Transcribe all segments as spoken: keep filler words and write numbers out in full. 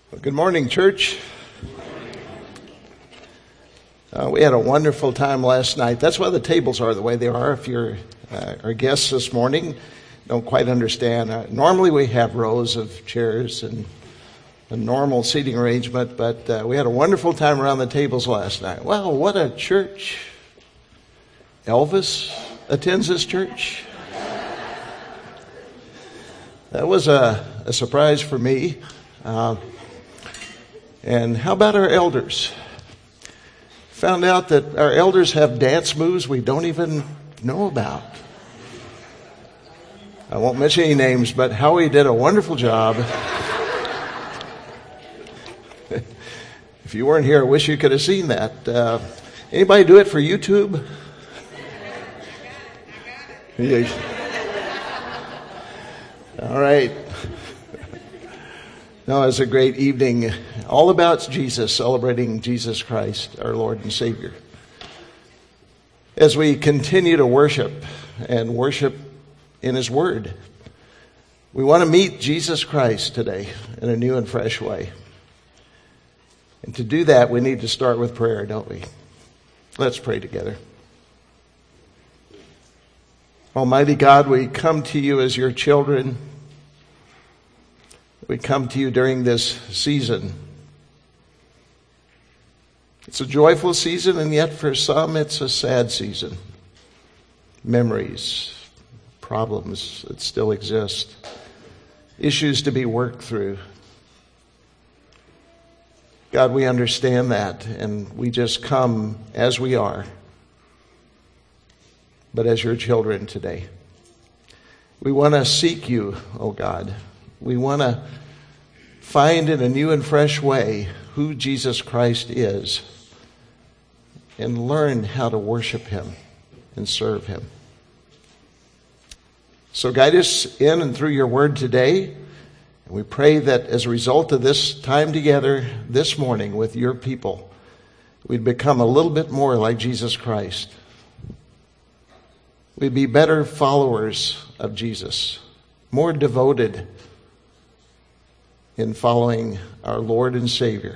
Well, good morning, church. Uh, we had a wonderful time last night. That's why the tables are the way they are. If you're uh, our guests this morning, don't quite understand. Uh, normally we have rows of chairs and a normal seating arrangement, but uh, we had a wonderful time around the tables last night. Wow, what a church. Elvis attends this church. That was a, a surprise for me. Uh, and how about our elders? Found out that our elders have dance moves we don't even know about. I won't mention any names, but Howie did a wonderful job. If you weren't here, I wish you could have seen that. Uh, anybody do it for YouTube? Yeah. All right. No, it was a great evening. All about Jesus, celebrating Jesus Christ, our Lord and Savior. As we continue to worship and worship in His Word, we want to meet Jesus Christ today in a new and fresh way. And to do that, we need to start with prayer, don't we? Let's pray together. Almighty God, we come to you as your children. We come to you during this season. It's a joyful season, and yet for some it's a sad season. Memories, problems that still exist, issues to be worked through. God, we understand that, and we just come as we are, but as your children today. We want to seek you, oh God. We want to find in a new and fresh way who Jesus Christ is and learn how to worship Him and serve Him. So guide us in and through your word today. And we pray that as a result of this time together this morning with your people, we'd become a little bit more like Jesus Christ. We'd be better followers of Jesus, more devoted in following our Lord and Savior.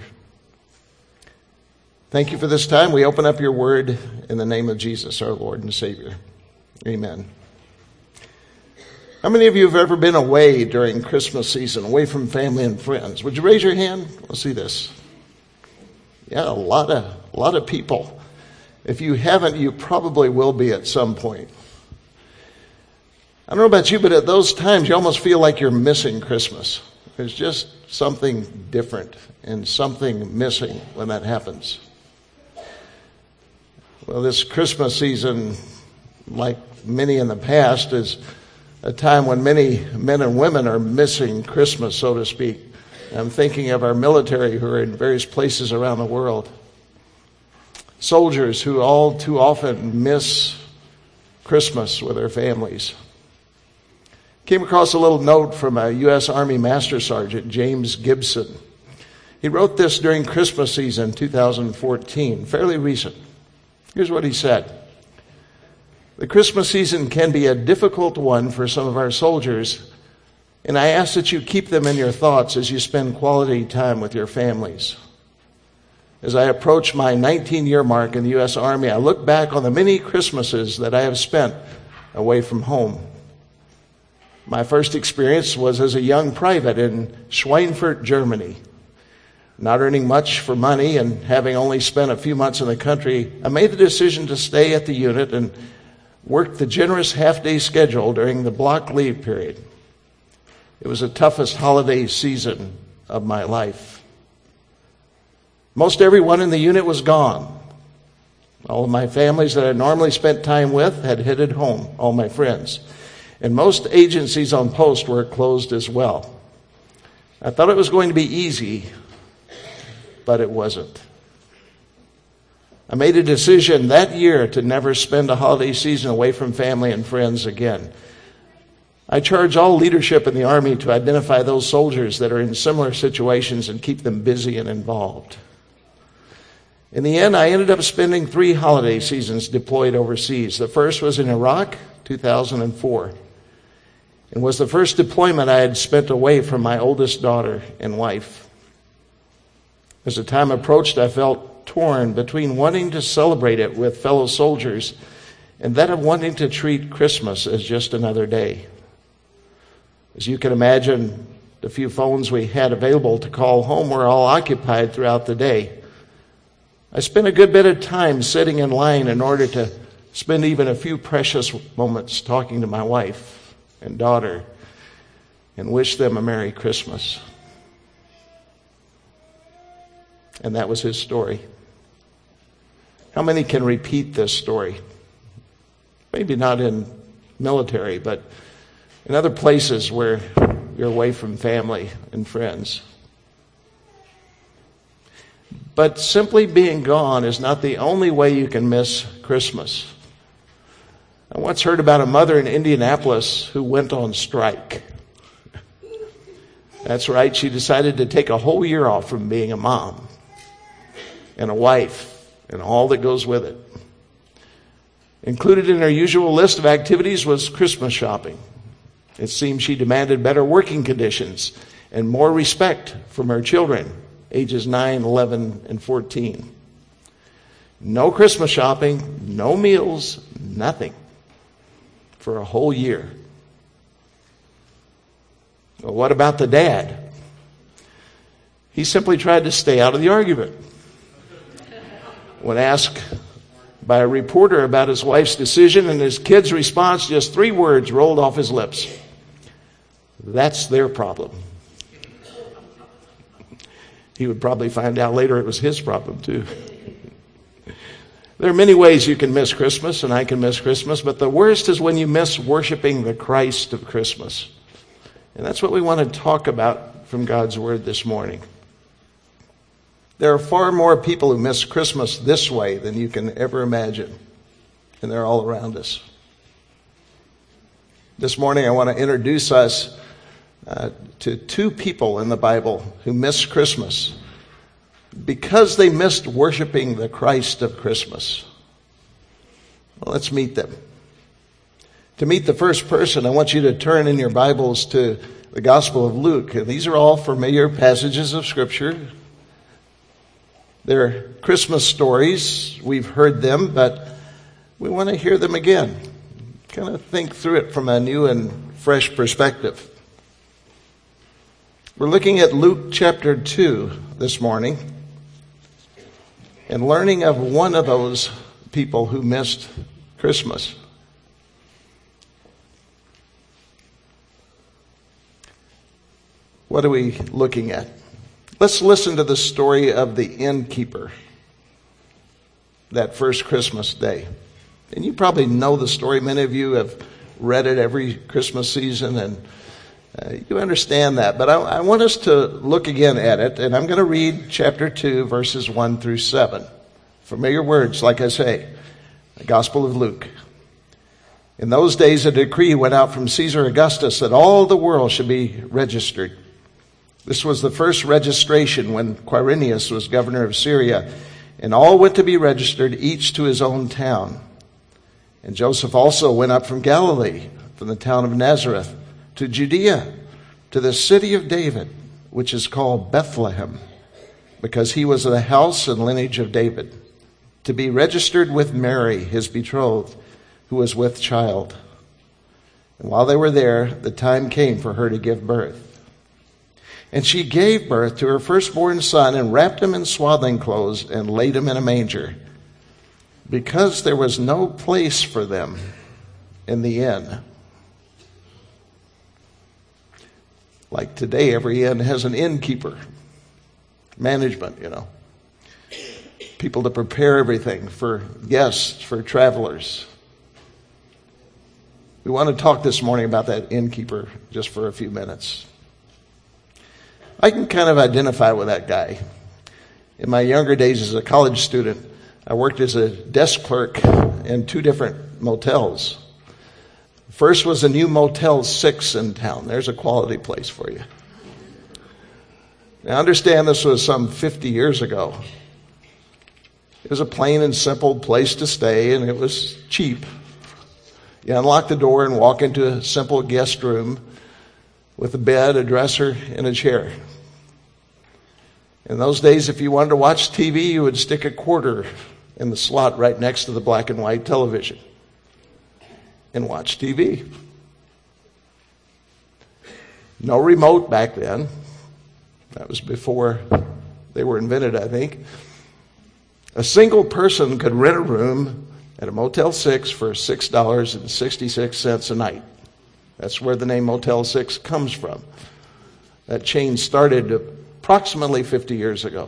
Thank you for this time. We open up your word in the name of Jesus, our Lord and Savior. Amen. How many of you have ever been away during Christmas season, away from family and friends? Would you raise your hand? Let's see this. Yeah, a lot of, a lot of people. If you haven't, you probably will be at some point. I don't know about you, but at those times you almost feel like you're missing Christmas. There's just something different and something missing when that happens. Well, this Christmas season, like many in the past, is a time when many men and women are missing Christmas, so to speak. I'm thinking of our military who are in various places around the world. Soldiers who all too often miss Christmas with their families. Came across a little note from a U S Army Master Sergeant, James Gibson. He wrote this during Christmas season two thousand fourteen, fairly recent. Here's what he said. The Christmas season can be a difficult one for some of our soldiers, and I ask that you keep them in your thoughts as you spend quality time with your families. As I approach my nineteen-year mark in the U S Army, I look back on the many Christmases that I have spent away from home. My first experience was as a young private in Schweinfurt, Germany. Not earning much for money and having only spent a few months in the country, I made the decision to stay at the unit and work the generous half-day schedule during the block leave period. It was the toughest holiday season of my life. Most everyone in the unit was gone. All of my families that I normally spent time with had headed home, all my friends. And most agencies on post were closed as well. I thought it was going to be easy, but it wasn't. I made a decision that year to never spend a holiday season away from family and friends again. I charge all leadership in the Army to identify those soldiers that are in similar situations and keep them busy and involved. In the end, I ended up spending three holiday seasons deployed overseas. The first was in Iraq, two thousand four. and was the first deployment I had spent away from my oldest daughter and wife. As the time approached, I felt torn between wanting to celebrate it with fellow soldiers and that of wanting to treat Christmas as just another day. As you can imagine, the few phones we had available to call home were all occupied throughout the day. I spent a good bit of time sitting in line in order to spend even a few precious moments talking to my wife and daughter and wish them a Merry Christmas. And that was his story. How many can repeat this story? Maybe not in military, but in other places where you're away from family and friends. But simply being gone is not the only way you can miss Christmas. I once heard about a mother in Indianapolis who went on strike. That's right, she decided to take a whole year off from being a mom and a wife and all that goes with it. Included in her usual list of activities was Christmas shopping. It seemed she demanded better working conditions and more respect from her children, ages nine, eleven, and fourteen. No Christmas shopping, no meals, nothing for a whole year. Well, what about the dad? He simply tried to stay out of the argument. When asked by a reporter about his wife's decision and his kid's response, just three words rolled off his lips. That's their problem. He would probably find out later it was his problem too. There are many ways you can miss Christmas, and I can miss Christmas, but the worst is when you miss worshiping the Christ of Christmas. And that's what we want to talk about from God's Word this morning. There are far more people who miss Christmas this way than you can ever imagine, and they're all around us. This morning I want to introduce us uh, to two people in the Bible who missed Christmas because they missed worshiping the Christ of Christmas. Well, let's meet them. To meet the first person, I want you to turn in your Bibles to the Gospel of Luke. And these are all familiar passages of Scripture. They're Christmas stories. We've heard them, but we want to hear them again. Kind of think through it from a new and fresh perspective. We're looking at Luke chapter two this morning and learning of one of those people who missed Christmas. What are we looking at? Let's listen to the story of the innkeeper that first Christmas day. And you probably know the story. Many of you have read it every Christmas season, and uh, you understand that. But I, I want us to look again at it, and I'm going to read chapter two, verses one through seven. Familiar words, like I say, the Gospel of Luke. In those days, a decree went out from Caesar Augustus that all the world should be registered. This was the first registration when Quirinius was governor of Syria, and all went to be registered, each to his own town. And Joseph also went up from Galilee, from the town of Nazareth, to Judea, to the city of David, which is called Bethlehem, because he was of the house and lineage of David, to be registered with Mary, his betrothed, who was with child. And while they were there, the time came for her to give birth. And she gave birth to her firstborn son and wrapped him in swaddling clothes and laid him in a manger, because there was no place for them in the inn. Like today, every inn has an innkeeper. Management, you know. People to prepare everything for guests, for travelers. We want to talk this morning about that innkeeper just for a few minutes. I can kind of identify with that guy. In my younger days as a college student, I worked as a desk clerk in two different motels. First was a new Motel six in town. There's a quality place for you. Now understand this was some fifty years ago. It was a plain and simple place to stay, and it was cheap. You unlock the door and walk into a simple guest room with a bed, a dresser, and a chair. In those days, if you wanted to watch T V, you would stick a quarter in the slot right next to the black and white television and watch T V. No remote back then. That was before they were invented, I think. A single person could rent a room at a Motel six for six dollars and sixty-six cents a night. That's where the name Motel six comes from. That chain started approximately fifty years ago.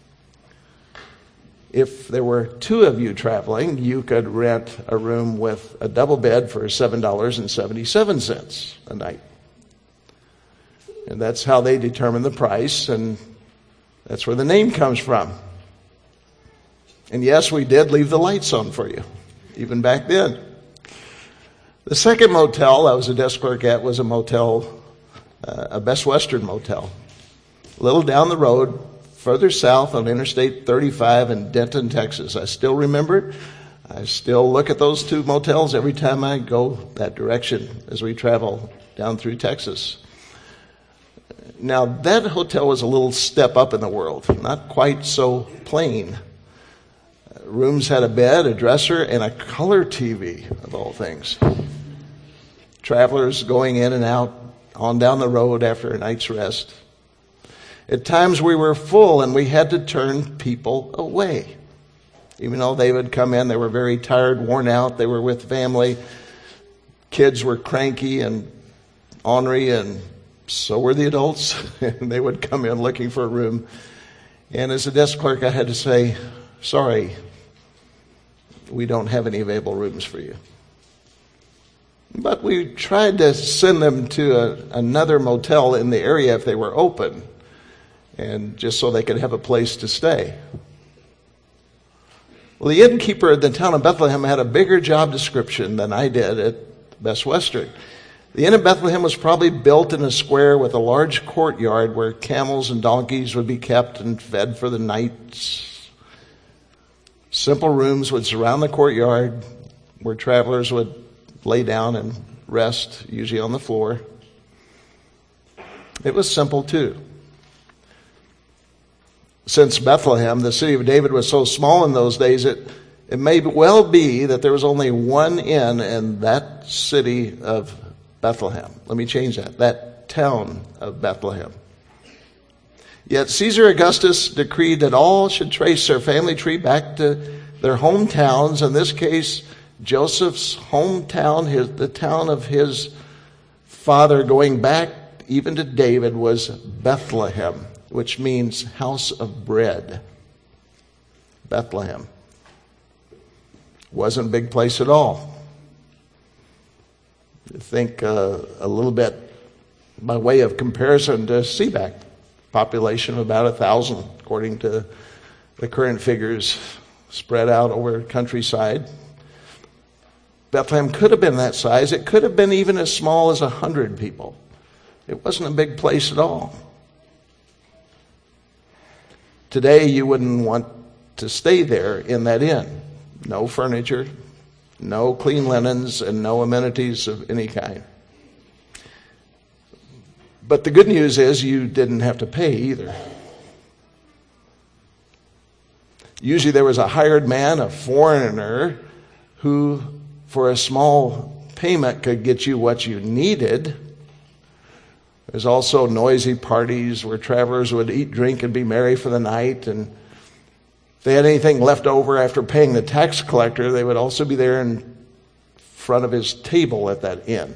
If there were two of you traveling, you could rent a room with a double bed for seven dollars and seventy-seven cents a night. And that's how they determine the price, and that's where the name comes from. And yes, we did leave the lights on for you, even back then. The second motel I was a desk clerk at was a motel, uh, a Best Western motel. A little down the road, further south on Interstate thirty-five in Denton, Texas. I still remember it. I still look at those two motels every time I go that direction as we travel down through Texas. Now, that hotel was a little step up in the world, not quite so plain. Rooms had a bed, a dresser, and a color T V, of all things. Travelers going in and out on down the road after a night's rest. At times we were full and we had to turn people away. Even though they would come in, they were very tired, worn out, they were with family. Kids were cranky and ornery, and so were the adults. And they would come in looking for a room. And as a desk clerk, I had to say, sorry, we don't have any available rooms for you. But we tried to send them to a, another motel in the area if they were open, and just so they could have a place to stay. Well, the innkeeper at the town of Bethlehem had a bigger job description than I did at Best Western. The inn of Bethlehem was probably built in a square with a large courtyard where camels and donkeys would be kept and fed for the night. Simple rooms would surround the courtyard where travelers would lay down and rest, usually on the floor. It was simple too. Since Bethlehem, the city of David, was so small in those days, it, it may well be that there was only one inn in that city of Bethlehem. Let me change that. That town of Bethlehem. Yet Caesar Augustus decreed that all should trace their family tree back to their hometowns. In this case, Joseph's hometown, his, the town of his father, going back even to David, was Bethlehem, which means house of bread. Bethlehem. Wasn't a big place at all. Think uh, a little bit by way of comparison to Seaback. Population of about a thousand, according to the current figures spread out over the countryside. Bethlehem could have been that size. It could have been even as small as a hundred people. It wasn't a big place at all. Today, you wouldn't want to stay there in that inn. No furniture, no clean linens, and no amenities of any kind. But the good news is you didn't have to pay either. Usually there was a hired man, a foreigner, who for a small payment could get you what you needed. There's also noisy parties where travelers would eat, drink, and be merry for the night. And if they had anything left over after paying the tax collector, they would also be there in front of his table at that inn.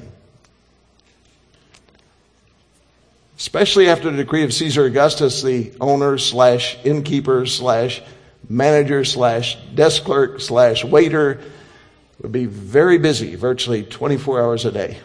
Especially after the decree of Caesar Augustus, the owner slash innkeeper slash manager slash desk clerk slash waiter would be very busy, virtually twenty-four hours a day.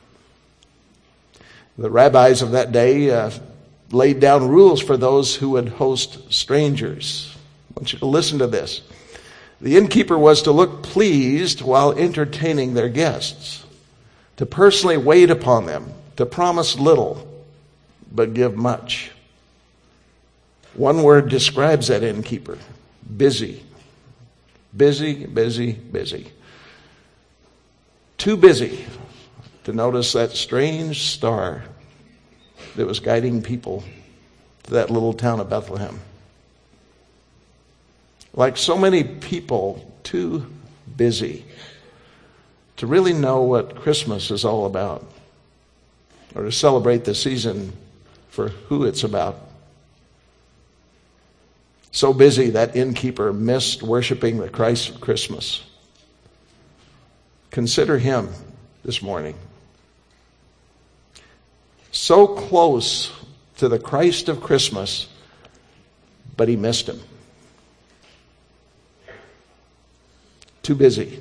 The rabbis of that day uh, laid down rules for those who would host strangers. I want you to listen to this. The innkeeper was to look pleased while entertaining their guests, to personally wait upon them, to promise little, but give much. One word describes that innkeeper: busy. Busy, busy, busy. Too busy to notice that strange star that was guiding people to that little town of Bethlehem. Like so many people, too busy to really know what Christmas is all about, or to celebrate the season for who it's about. So busy that innkeeper missed worshiping the Christ of Christmas. Consider him this morning. So close to the Christ of Christmas, but he missed him. Too busy.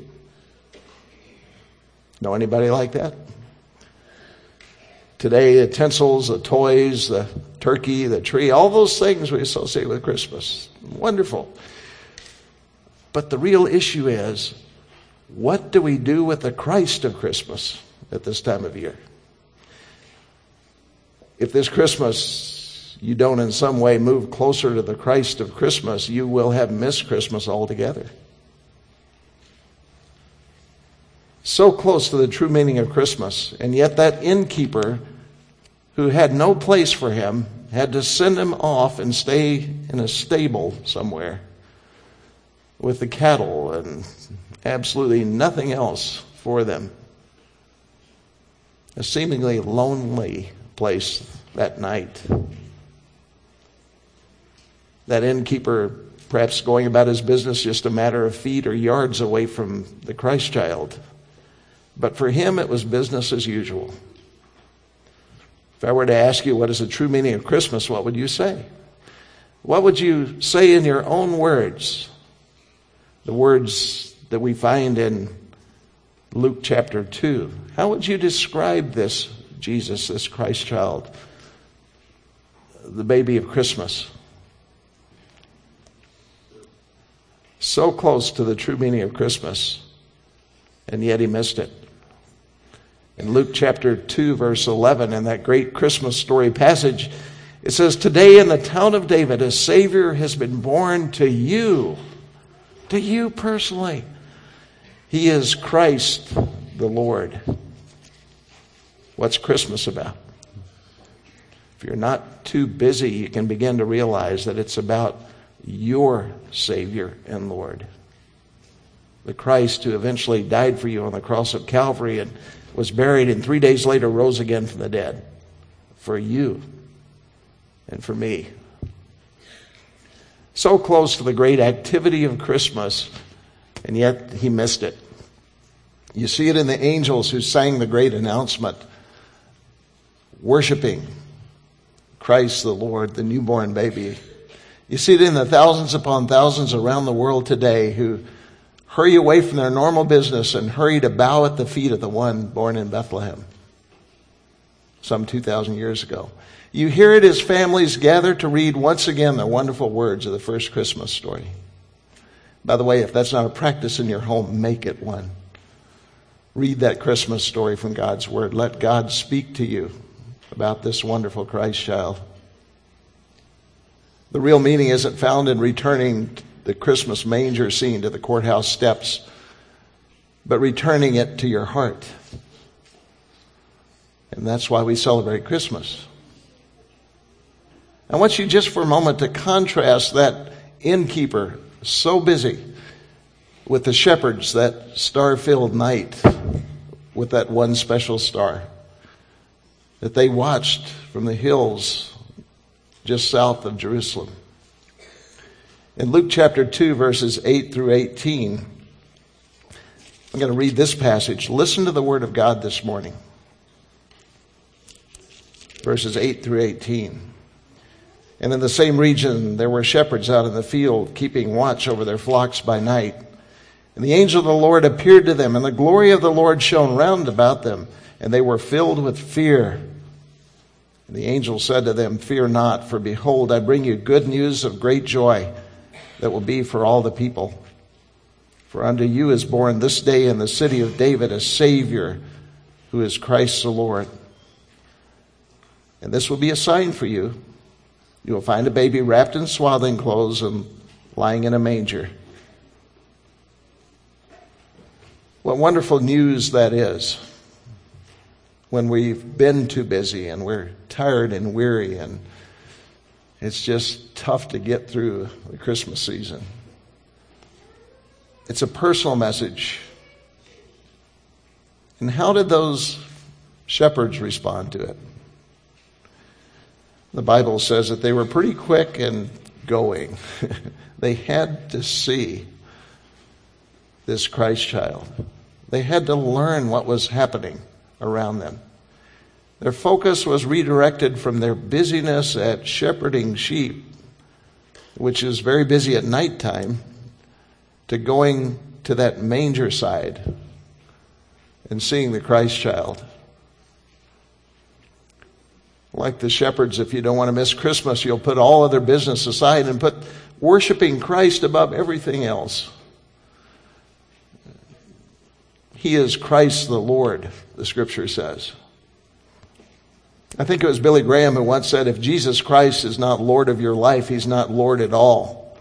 Know anybody like that? Today, the tinsels, the toys, the turkey, the tree, all those things we associate with Christmas. Wonderful. But the real issue is, what do we do with the Christ of Christmas at this time of year? If this Christmas you don't in some way move closer to the Christ of Christmas, you will have missed Christmas altogether. So close to the true meaning of Christmas, and yet that innkeeper who had no place for him had to send him off and stay in a stable somewhere with the cattle and absolutely nothing else for them. A seemingly lonely place that night. That innkeeper perhaps going about his business just a matter of feet or yards away from the Christ child. But for him, it was business as usual. If I were to ask you what is the true meaning of Christmas, what would you say? What would you say in your own words? The words that we find in Luke chapter two. How would you describe this Jesus, this Christ child, the baby of Christmas? So close to the true meaning of Christmas, and yet he missed it. In Luke chapter two, verse eleven, in that great Christmas story passage, it says, "Today in the town of David, a Savior has been born to you." To you personally. He is Christ the Lord. What's Christmas about? If you're not too busy, you can begin to realize that it's about your Savior and Lord. The Christ who eventually died for you on the cross of Calvary and was buried and three days later rose again from the dead. For you and for me. So close to the great activity of Christmas, and yet he missed it. You see it in the angels who sang the great announcement, worshiping Christ the Lord, the newborn baby. You see it in the thousands upon thousands around the world today who hurry away from their normal business and hurry to bow at the feet of the one born in Bethlehem some two thousand years ago. You hear it as families gather to read once again the wonderful words of the first Christmas story. By the way, if that's not a practice in your home, make it one. Read that Christmas story from God's Word. Let God speak to you about this wonderful Christ child. The real meaning isn't found in returning the Christmas manger scene to the courthouse steps, but returning it to your heart. And that's why we celebrate Christmas. I want you just for a moment to contrast that innkeeper, so busy, with the shepherds that star-filled night with that one special star that they watched from the hills just south of Jerusalem. In Luke chapter two, verses eight through eighteen, I'm going to read this passage. Listen to the word of God this morning. Verses eight through eighteen. And in the same region there were shepherds out in the field, keeping watch over their flocks by night. And the angel of the Lord appeared to them, and the glory of the Lord shone round about them, and they were filled with fear. And the angel said to them, "Fear not, for behold, I bring you good news of great joy that will be for all the people. For unto you is born this day in the city of David a Savior, who is Christ the Lord. And this will be a sign for you. You will find a baby wrapped in swaddling clothes and lying in a manger." What wonderful news that is when we've been too busy and we're tired and weary and it's just tough to get through the Christmas season. It's a personal message. And how did those shepherds respond to it? The Bible says that they were pretty quick in going. They had to see this Christ child. They had to learn what was happening around them. Their focus was redirected from their busyness at shepherding sheep, which is very busy at nighttime, to going to that manger side and seeing the Christ child. Like the shepherds, if you don't want to miss Christmas, you'll put all other business aside and put worshiping Christ above everything else. He is Christ the Lord, the scripture says. I think it was Billy Graham who once said, if Jesus Christ is not Lord of your life, he's not Lord at all.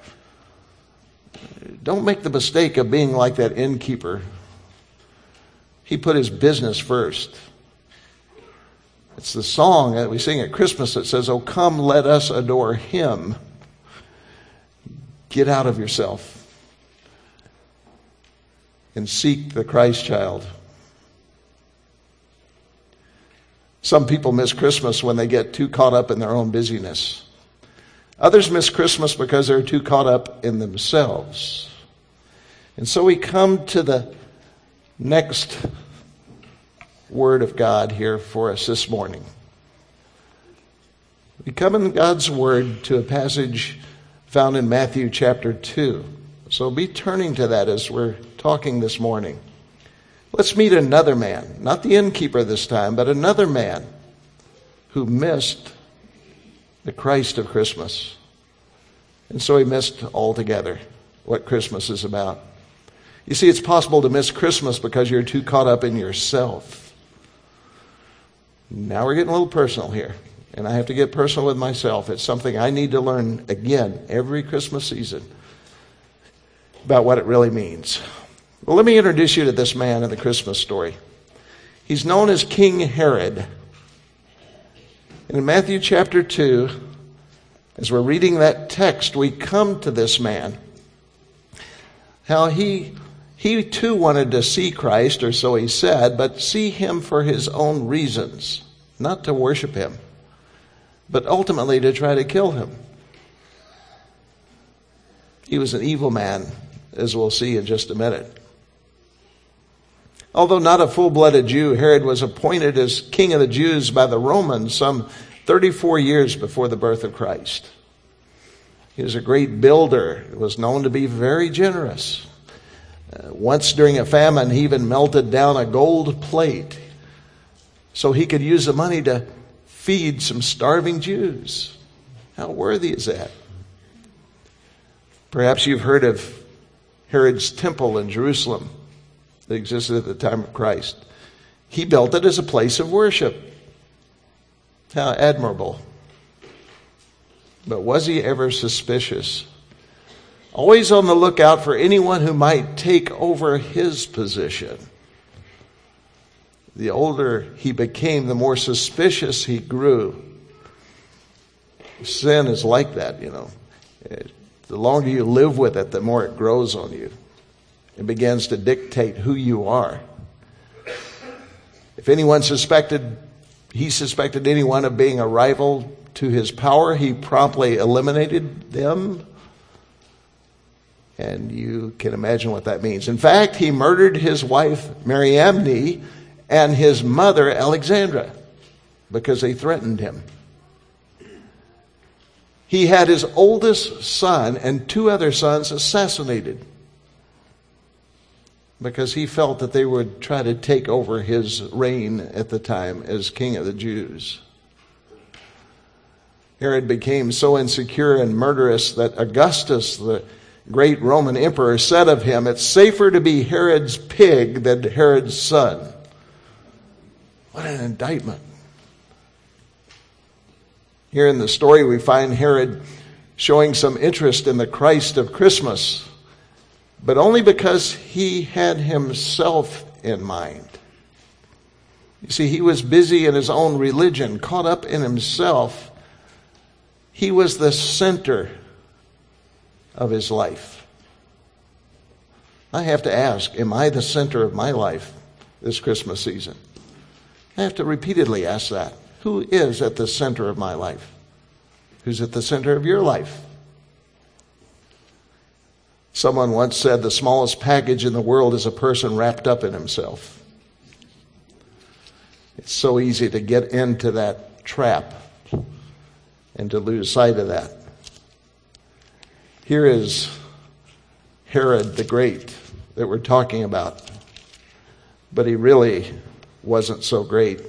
Don't make the mistake of being like that innkeeper. He put his business first. It's the song that we sing at Christmas that says, "Oh, come, let us adore him." Get out of yourself and seek the Christ child. Some people miss Christmas when they get too caught up in their own busyness. Others miss Christmas because they're too caught up in themselves. And so we come to the next word of God here for us this morning. We come in God's word to a passage found in Matthew chapter two. So be turning to that as we're talking this morning. Let's meet another man, not the innkeeper this time, but another man who missed the Christ of Christmas. And so he missed altogether what Christmas is about. You see, it's possible to miss Christmas because you're too caught up in yourself. Now we're getting a little personal here, and I have to get personal with myself. It's something I need to learn again every Christmas season about what it really means. Well, let me introduce you to this man in the Christmas story. He's known as King Herod. And in Matthew chapter two, as we're reading that text, we come to this man. How he, he too wanted to see Christ, or so he said, but see him for his own reasons, not to worship him, but ultimately to try to kill him. He was an evil man, as we'll see in just a minute. Although not a full-blooded Jew, Herod was appointed as king of the Jews by the Romans some thirty-four years before the birth of Christ. He was a great builder. He was known to be very generous. Uh, once during a famine, he even melted down a gold plate so he could use the money to feed some starving Jews. How worthy is that? Perhaps you've heard of Herod's temple in Jerusalem that existed at the time of Christ. He built it as a place of worship. How admirable. But was he ever suspicious? Always on the lookout for anyone who might take over his position. The older he became, the more suspicious he grew. Sin is like that, you know. The longer you live with it, the more it grows on you. It begins to dictate who you are. If anyone suspected, he suspected anyone of being a rival to his power, he promptly eliminated them. And you can imagine what that means. In fact, he murdered his wife, Mariamne, and his mother, Alexandra, because they threatened him. He had his oldest son and two other sons assassinated because he felt that they would try to take over his reign at the time as king of the Jews. Herod became so insecure and murderous that Augustus, the great Roman emperor, said of him, "It's safer to be Herod's pig than Herod's son." What an indictment. Here in the story, we find Herod showing some interest in the Christ of Christmas, but only because he had himself in mind. You see, he was busy in his own religion, caught up in himself, He was the center of his life. I have to ask, am I the center of my life this Christmas season? I have to repeatedly ask that. Who is at the center of my life? Who's at the center of your life? Someone once said the smallest package in the world is a person wrapped up in himself. It's so easy to get into that trap and to lose sight of that. Here is Herod the Great that we're talking about, but he really wasn't so great.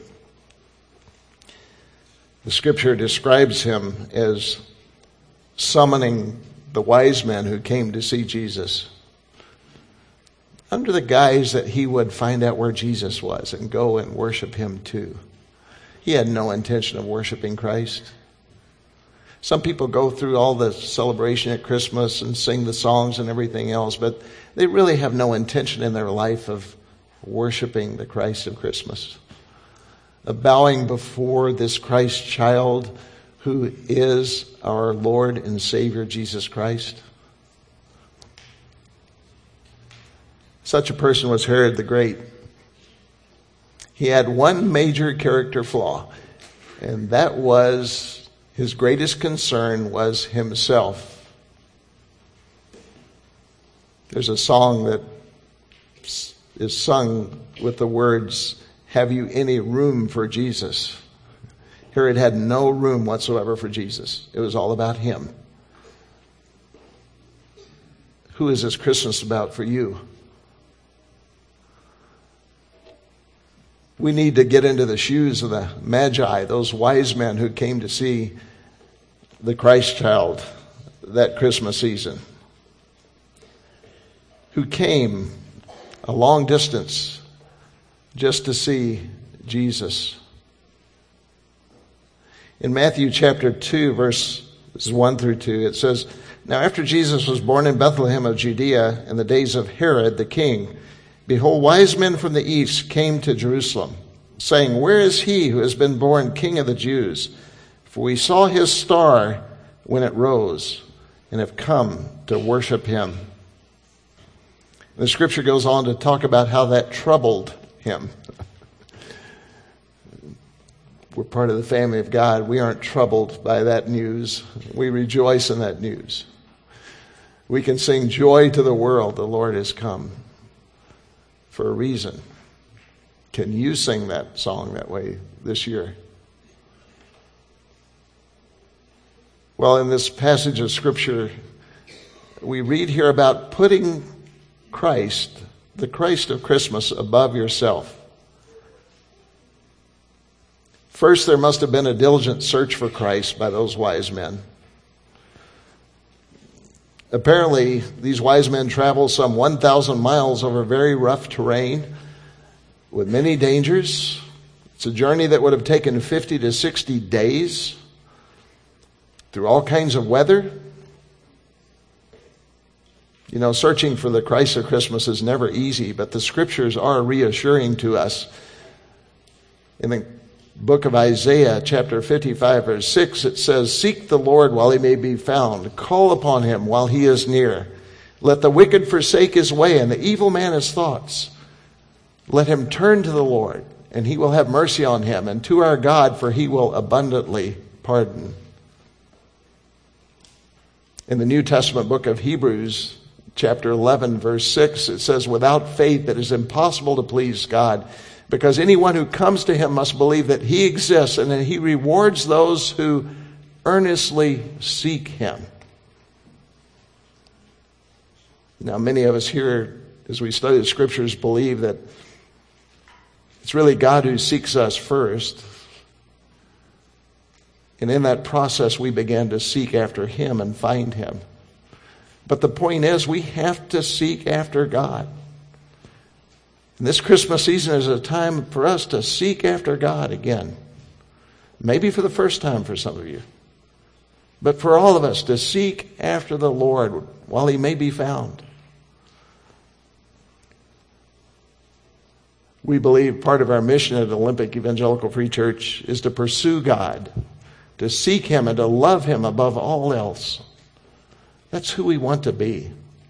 The scripture describes him as summoning the wise men who came to see Jesus under the guise that he would find out where Jesus was and go and worship him too. He had no intention of worshiping Christ. Some people go through all the celebration at Christmas and sing the songs and everything else, but they really have no intention in their life of worshiping the Christ of Christmas, of bowing before this Christ child who is our Lord and Savior Jesus Christ. Such a person was Herod the Great. He had one major character flaw, and that was his greatest concern was himself. There's a song that is sung with the words, "Have you any room for Jesus?" Herod had no room whatsoever for Jesus. It was all about him. Who is this Christmas about for you? We need to get into the shoes of the Magi, those wise men who came to see the Christ child that Christmas season, who came a long distance just to see Jesus. In Matthew chapter two, verses one through two, it says, "Now after Jesus was born in Bethlehem of Judea in the days of Herod the king, behold, wise men from the east came to Jerusalem, saying, 'Where is he who has been born King of the Jews? For we saw his star when it rose, and have come to worship him.'" The scripture goes on to talk about how that troubled him. We're part of the family of God. We aren't troubled by that news. We rejoice in that news. We can sing joy to the world. The Lord has come for a reason. Can you sing that song that way this year? Well, in this passage of Scripture, we read here about putting Christ, the Christ of Christmas, above yourself. First, there must have been a diligent search for Christ by those wise men. Apparently, these wise men traveled some one thousand miles over very rough terrain with many dangers. It's a journey that would have taken fifty to sixty days through all kinds of weather. You know, searching for the Christ of Christmas is never easy, but the scriptures are reassuring to us. In the book of Isaiah, chapter fifty-five, verse six, it says, "Seek the Lord while he may be found. Call upon him while he is near. Let the wicked forsake his way and the evil man his thoughts. Let him turn to the Lord, and he will have mercy on him, and to our God, for he will abundantly pardon." In the New Testament book of Hebrews, chapter eleven, verse six, it says, "Without faith it is impossible to please God, because anyone who comes to him must believe that he exists and that he rewards those who earnestly seek him." Now, many of us here, as we study the scriptures, believe that it's really God who seeks us first. And in that process, we began to seek after him and find him. But the point is, we have to seek after God. And this Christmas season is a time for us to seek after God again. Maybe for the first time for some of you. But for all of us to seek after the Lord while he may be found. We believe part of our mission at Olympic Evangelical Free Church is to pursue God to seek him and to love him above all else. That's who we want to be.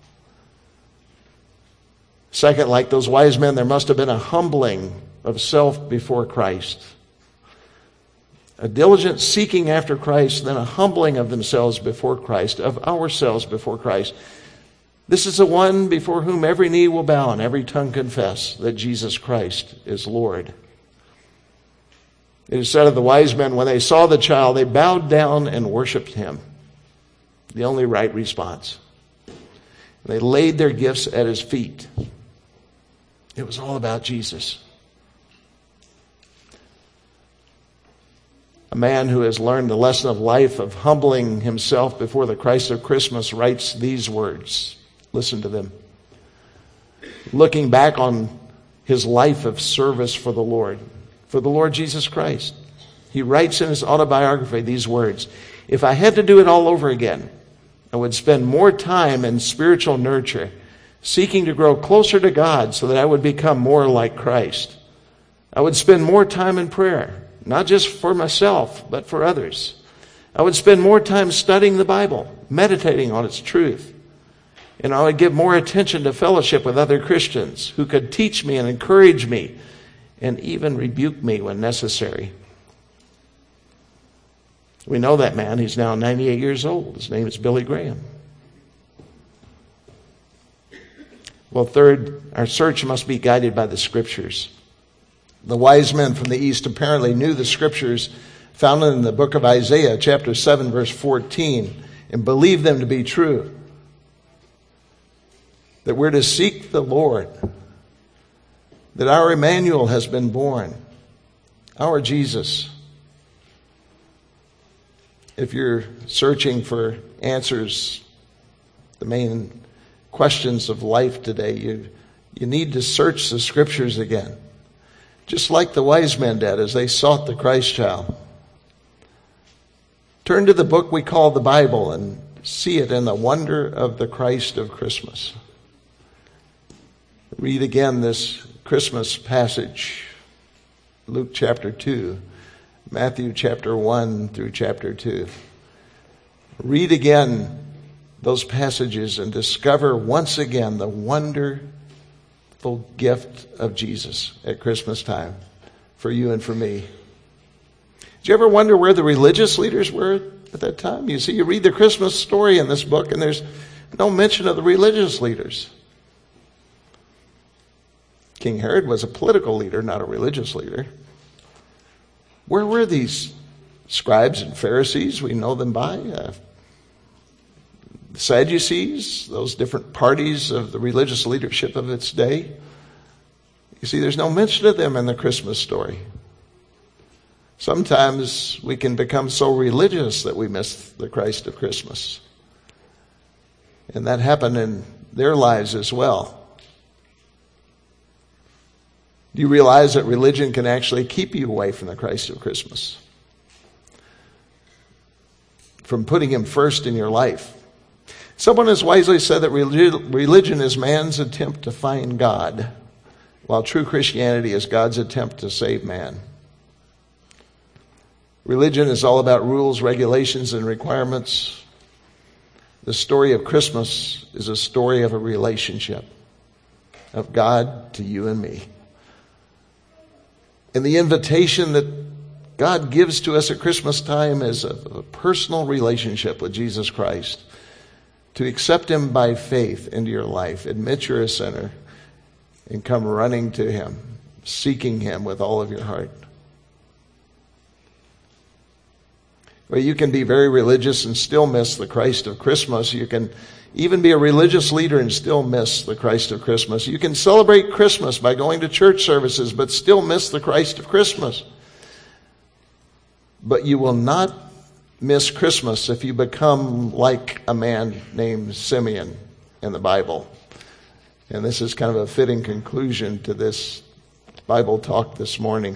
Second, like those wise men, there must have been a humbling of self before Christ. A diligent seeking after Christ, then a humbling of themselves before Christ, of ourselves before Christ. This is the one before whom every knee will bow and every tongue confess that Jesus Christ is Lord. It is said of the wise men, when they saw the child, they bowed down and worshiped him. The only right response. They laid their gifts at his feet. It was all about Jesus. A man who has learned the lesson of life of humbling himself before the Christ of Christmas writes these words. Listen to them. Looking back on his life of service for the Lord, for the Lord Jesus Christ, he writes in his autobiography these words. If I had to do it all over again, I would spend more time in spiritual nurture, seeking to grow closer to God so that I would become more like Christ. I would spend more time in prayer, not just for myself, but for others. I would spend more time studying the Bible, meditating on its truth. And I would give more attention to fellowship with other Christians who could teach me and encourage me and even rebuke me when necessary. We know that man. He's now ninety-eight years old. His name is Billy Graham. Well, third, our search must be guided by the Scriptures. The wise men from the East apparently knew the Scriptures found in the book of Isaiah, chapter seven, verse fourteen, and believed them to be true. That we're to seek the Lord. That our Emmanuel has been born. Our Jesus. If you're searching for answers, the main questions of life today, you, you need to search the Scriptures again. Just like the wise men did as they sought the Christ child. Turn to the book we call the Bible and see it in the wonder of the Christ of Christmas. Read again this Christmas passage, Luke chapter two, Matthew chapter one through chapter two. Read again those passages and discover once again the wonderful gift of Jesus at Christmas time for you and for me. Did you ever wonder where the religious leaders were at that time? You see, you read the Christmas story in this book and there's no mention of the religious leaders. King Herod was a political leader, not a religious leader. Where were these scribes and Pharisees? We know them by uh, the Sadducees, those different parties of the religious leadership of its day. You see, there's no mention of them in the Christmas story. Sometimes we can become so religious that we miss the Christ of Christmas. And that happened in their lives as well. Do you realize that religion can actually keep you away from the Christ of Christmas? From putting him first in your life. Someone has wisely said that religion is man's attempt to find God, while true Christianity is God's attempt to save man. Religion is all about rules, regulations, and requirements. The story of Christmas is a story of a relationship of God to you and me. And the invitation that God gives to us at Christmas time is a, a personal relationship with Jesus Christ. To accept him by faith into your life. Admit you're a sinner and come running to him, seeking him with all of your heart. Well, you can be very religious and still miss the Christ of Christmas. You can even be a religious leader and still miss the Christ of Christmas. You can celebrate Christmas by going to church services, but still miss the Christ of Christmas. But you will not miss Christmas if you become like a man named Simeon in the Bible. And this is kind of a fitting conclusion to this Bible talk this morning.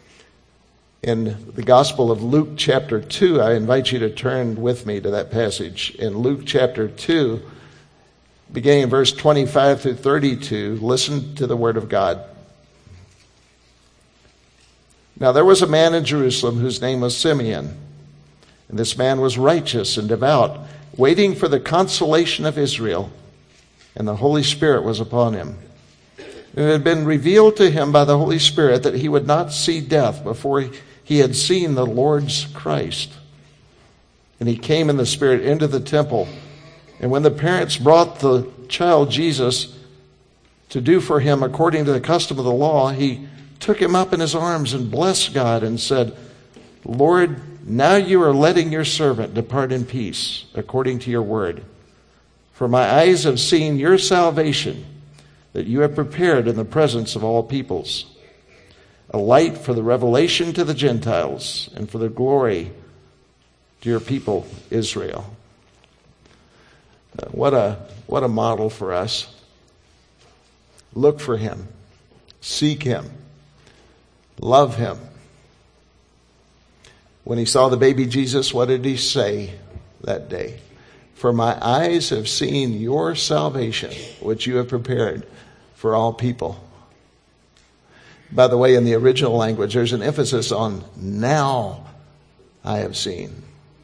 In the Gospel of Luke chapter two, I invite you to turn with me to that passage. In Luke chapter two, beginning in verse twenty-five through thirty-two, listen to the word of God. Now there was a man in Jerusalem whose name was Simeon. And this man was righteous and devout, waiting for the consolation of Israel. And the Holy Spirit was upon him. And it had been revealed to him by the Holy Spirit that he would not see death before he had seen the Lord's Christ. And he came in the Spirit into the temple. And when the parents brought the child Jesus to do for him according to the custom of the law, he took him up in his arms and blessed God and said, Lord, now you are letting your servant depart in peace according to your word. For my eyes have seen your salvation that you have prepared in the presence of all peoples, a light for the revelation to the Gentiles and for the glory to your people Israel. Uh, what a what a model for us. Look for him. Seek him. Love him. When he saw the baby Jesus, what did he say that day? For my eyes have seen your salvation, which you have prepared for all people. By the way, in the original language, there's an emphasis on now I have seen.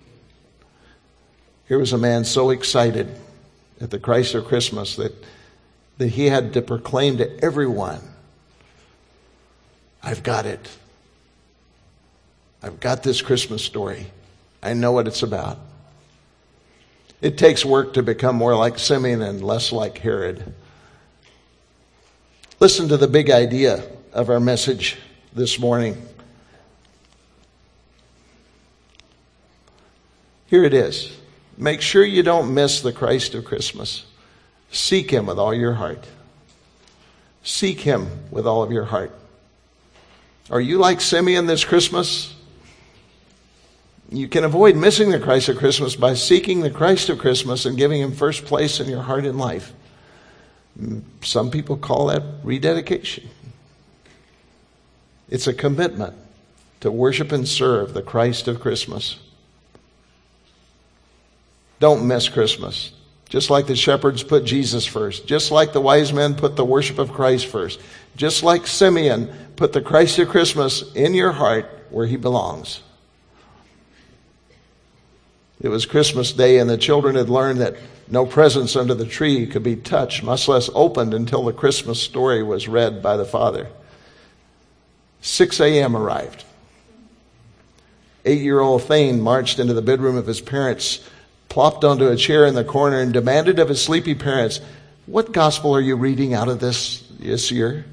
Here was a man so excited at the Christ of Christmas that, that he had to proclaim to everyone, I've got it. I've got this Christmas story. I know what it's about. It takes work to become more like Simeon and less like Herod. Listen to the big idea of our message this morning. Here it is. Make sure you don't miss the Christ of Christmas. Seek him with all your heart. Seek him with all of your heart. Are you like Simeon this Christmas? You can avoid missing the Christ of Christmas by seeking the Christ of Christmas and giving him first place in your heart and life. Some people call that rededication. It's a commitment to worship and serve the Christ of Christmas. Don't miss Christmas. Just like the shepherds put Jesus first. Just like the wise men put the worship of Christ first. Just like Simeon put the Christ of Christmas in your heart where he belongs. It was Christmas Day and the children had learned that no presents under the tree could be touched, much less opened, until the Christmas story was read by the father. six a.m. arrived. Eight-year-old Thane marched into the bedroom of his parents, plopped onto a chair in the corner, and demanded of his sleepy parents, what gospel are you reading out of this this year?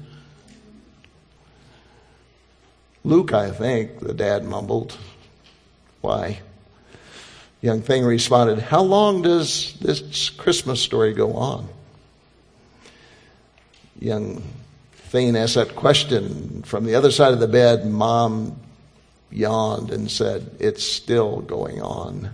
Luke, I think, the dad mumbled. Why? Young Thane responded, how long does this Christmas story go on? Young Thane asked that question from the other side of the bed. Mom yawned and said, it's still going on.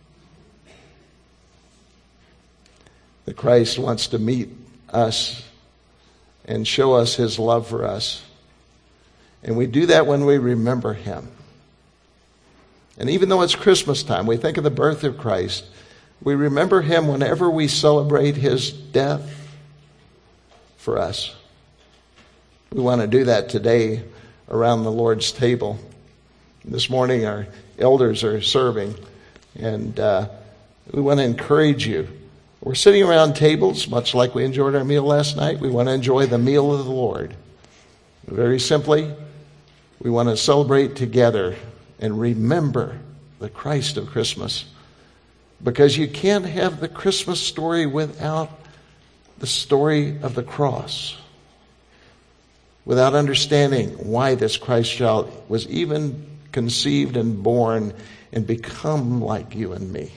The Christ wants to meet us and show us his love for us. And we do that when we remember him. And even though it's Christmas time, we think of the birth of Christ. We remember him whenever we celebrate his death for us. We want to do that today around the Lord's table. This morning our elders are serving, and uh, we want to encourage you. We're sitting around tables, much like we enjoyed our meal last night. We want to enjoy the meal of the Lord. Very simply, we want to celebrate together and remember the Christ of Christmas. Because you can't have the Christmas story without the story of the cross. Without understanding why this Christ child was even conceived and born and become like you and me.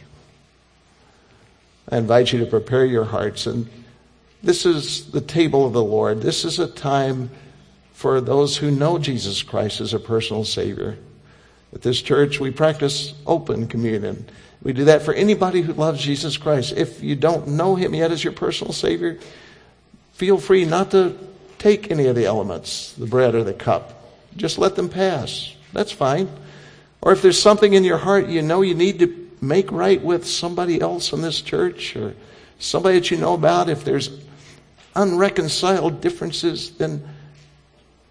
I invite you to prepare your hearts. And this is the table of the Lord. This is a time for those who know Jesus Christ as a personal Savior. At this church, we practice open communion. We do that for anybody who loves Jesus Christ. If you don't know him yet as your personal Savior, feel free not to take any of the elements, the bread or the cup. Just let them pass. That's fine. Or if there's something in your heart you know you need to make right with somebody else in this church or somebody that you know about, if there's unreconciled differences, then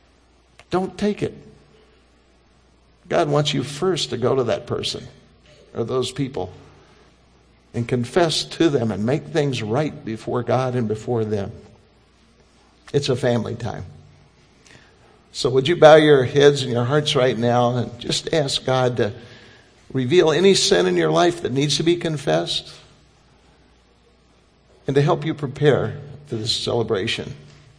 don't take it. God wants you first to go to that person are those people and confess to them and make things right before God and before them. It's a family time. So would you bow your heads and your hearts right now and just ask God to reveal any sin in your life that needs to be confessed and to help you prepare for this celebration.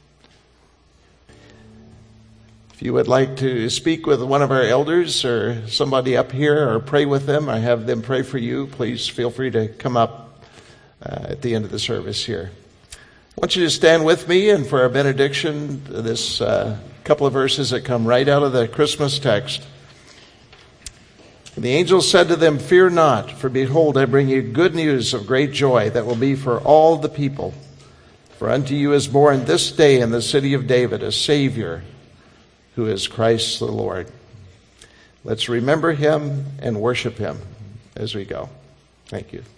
If you would like to speak with one of our elders or somebody up here or pray with them or have them pray for you, please feel free to come up uh, at the end of the service here. I want you to stand with me and for our benediction, this uh, couple of verses that come right out of the Christmas text. And the angel said to them, "Fear not, for behold, I bring you good news of great joy that will be for all the people. For unto you is born this day in the city of David a Savior, who is Christ the Lord." Let's remember him and worship him as we go. Thank you.